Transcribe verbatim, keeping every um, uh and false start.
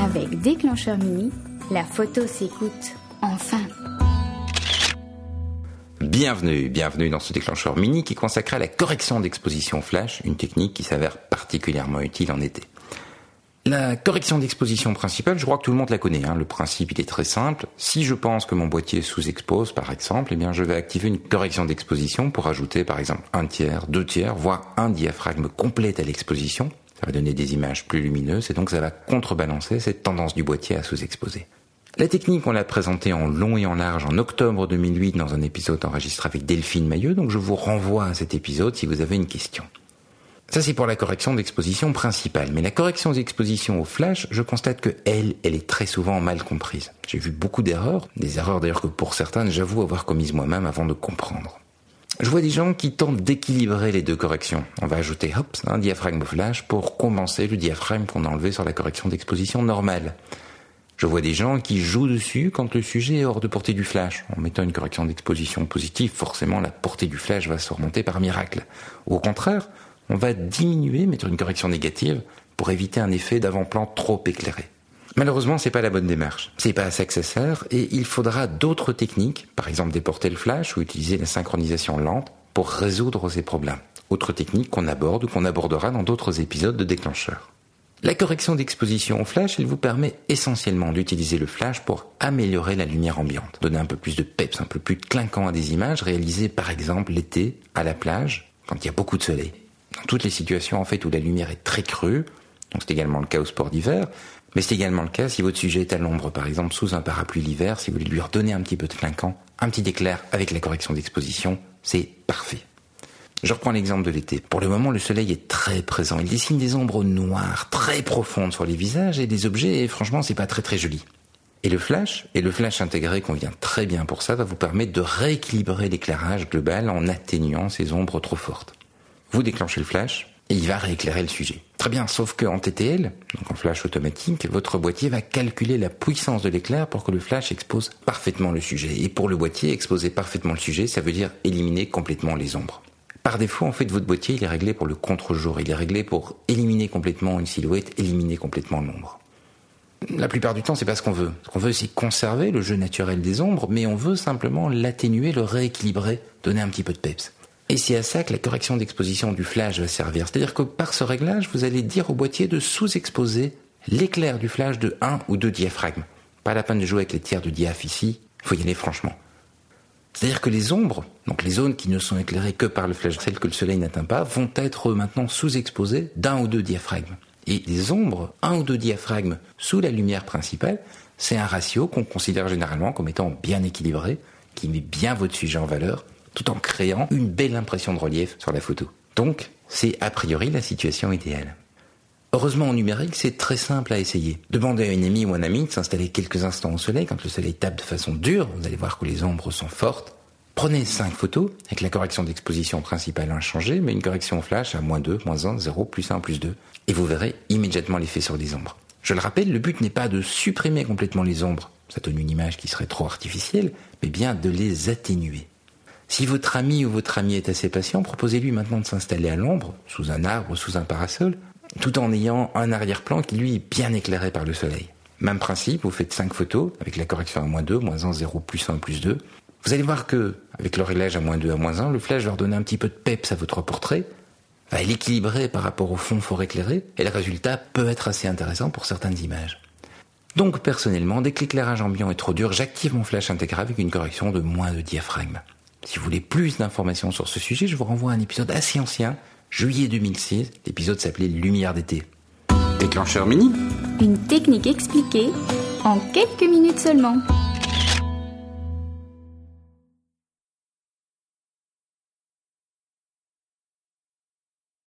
Avec Déclencheur Mini, la photo s'écoute enfin. Bienvenue, bienvenue dans ce déclencheur mini qui est consacré à la correction d'exposition flash, une technique qui s'avère particulièrement utile en été. La correction d'exposition principale, je crois que tout le monde la connaît, hein. Le principe il est très simple. Si je pense que mon boîtier sous-expose par exemple, eh bien je vais activer une correction d'exposition pour ajouter par exemple un tiers, deux tiers, voire un diaphragme complet à l'exposition. Ça va donner des images plus lumineuses et donc ça va contrebalancer cette tendance du boîtier à sous-exposer. La technique, on l'a présentée en long et en large en octobre deux mille huit dans un épisode enregistré avec Delphine Mailleux, donc je vous renvoie à cet épisode si vous avez une question. Ça, c'est pour la correction d'exposition principale. Mais la correction d'exposition au flash, je constate que elle, elle est très souvent mal comprise. J'ai vu beaucoup d'erreurs, des erreurs d'ailleurs que pour certaines, j'avoue avoir commises moi-même avant de comprendre. Je vois des gens qui tentent d'équilibrer les deux corrections. On va ajouter, hop, un diaphragme au flash pour compenser le diaphragme qu'on a enlevé sur la correction d'exposition normale. Je vois des gens qui jouent dessus quand le sujet est hors de portée du flash. En mettant une correction d'exposition positive, forcément la portée du flash va se remonter par miracle. Ou au contraire, on va diminuer, mettre une correction négative pour éviter un effet d'avant-plan trop éclairé. Malheureusement, c'est pas la bonne démarche. C'est pas à ça que ça sert et il faudra d'autres techniques, par exemple déporter le flash ou utiliser la synchronisation lente pour résoudre ces problèmes. Autre technique qu'on aborde ou qu'on abordera dans d'autres épisodes de Déclencheur. La correction d'exposition au flash, elle vous permet essentiellement d'utiliser le flash pour améliorer la lumière ambiante, donner un peu plus de peps, un peu plus de clinquant à des images réalisées par exemple l'été, à la plage, quand il y a beaucoup de soleil. Dans toutes les situations en fait où la lumière est très crue, donc c'est également le cas au sport d'hiver, mais c'est également le cas si votre sujet est à l'ombre, par exemple sous un parapluie l'hiver, si vous voulez lui redonner un petit peu de clinquant, un petit éclair avec la correction d'exposition, c'est parfait. Je reprends l'exemple de l'été. Pour le moment, le soleil est très présent. Il dessine des ombres noires, très profondes sur les visages et les objets, et franchement, c'est pas très très joli. Et le flash, et le flash intégré convient très bien pour ça, va vous permettre de rééquilibrer l'éclairage global en atténuant ces ombres trop fortes. Vous déclenchez le flash, et il va rééclairer le sujet. Très bien, sauf qu'en T T L, donc en flash automatique, votre boîtier va calculer la puissance de l'éclair pour que le flash expose parfaitement le sujet. Et pour le boîtier, exposer parfaitement le sujet, ça veut dire éliminer complètement les ombres. Par défaut, en fait, votre boîtier, il est réglé pour le contre-jour. Il est réglé pour éliminer complètement une silhouette, éliminer complètement l'ombre. La plupart du temps, c'est pas ce qu'on veut. Ce qu'on veut, c'est conserver le jeu naturel des ombres, mais on veut simplement l'atténuer, le rééquilibrer, donner un petit peu de peps. Et c'est à ça que la correction d'exposition du flash va servir. C'est-à-dire que par ce réglage, vous allez dire au boîtier de sous-exposer l'éclair du flash de un ou deux diaphragmes. Pas la peine de jouer avec les tiers de diaph ici, il faut y aller franchement. C'est-à-dire que les ombres, donc les zones qui ne sont éclairées que par le flash, celles que le soleil n'atteint pas, vont être maintenant sous-exposées d'un ou deux diaphragmes. Et les ombres, un ou deux diaphragmes sous la lumière principale, c'est un ratio qu'on considère généralement comme étant bien équilibré, qui met bien votre sujet en valeur, tout en créant une belle impression de relief sur la photo. Donc, c'est a priori la situation idéale. Heureusement, en numérique, c'est très simple à essayer. Demandez à une amie ou un ami de s'installer quelques instants au soleil quand le soleil tape de façon dure. Vous allez voir que les ombres sont fortes. Prenez cinq photos avec la correction d'exposition principale inchangée, mais une correction flash à moins deux, moins un, zéro, plus un, plus deux. Et vous verrez immédiatement l'effet sur les ombres. Je le rappelle, le but n'est pas de supprimer complètement les ombres. Ça donne une image qui serait trop artificielle, mais bien de les atténuer. Si votre ami ou votre amie est assez patient, proposez-lui maintenant de s'installer à l'ombre, sous un arbre, sous un parasol, tout en ayant un arrière-plan qui lui est bien éclairé par le soleil. Même principe, vous faites cinq photos avec la correction à moins deux, moins un, zéro, plus un, plus deux. Vous allez voir que, avec le réglage à moins deux, à moins un, le flash va redonner un petit peu de peps à votre portrait, va l'équilibrer par rapport au fond fort éclairé, et le résultat peut être assez intéressant pour certaines images. Donc personnellement, dès que l'éclairage ambiant est trop dur, j'active mon flash intégré avec une correction de moins de diaphragme. Si vous voulez plus d'informations sur ce sujet, je vous renvoie à un épisode assez ancien, juillet deux mille six, l'épisode s'appelait Lumière d'été. Déclencheur mini. Une technique expliquée en quelques minutes seulement.